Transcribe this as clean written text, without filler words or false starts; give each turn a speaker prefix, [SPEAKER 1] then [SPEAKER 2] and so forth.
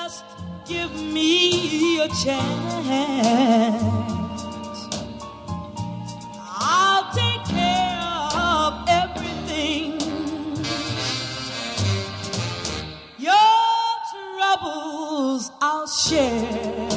[SPEAKER 1] Just give me a chance. I'll take care of everything. Your troubles I'll share.